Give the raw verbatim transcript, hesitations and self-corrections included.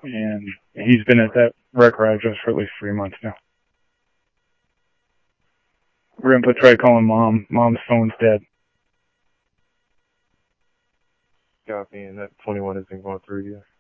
and he's been at that record address for at least three months now. Grandpa tried calling Mom. Mom's phone's dead. Copy, and that twenty-one isn't going through yet.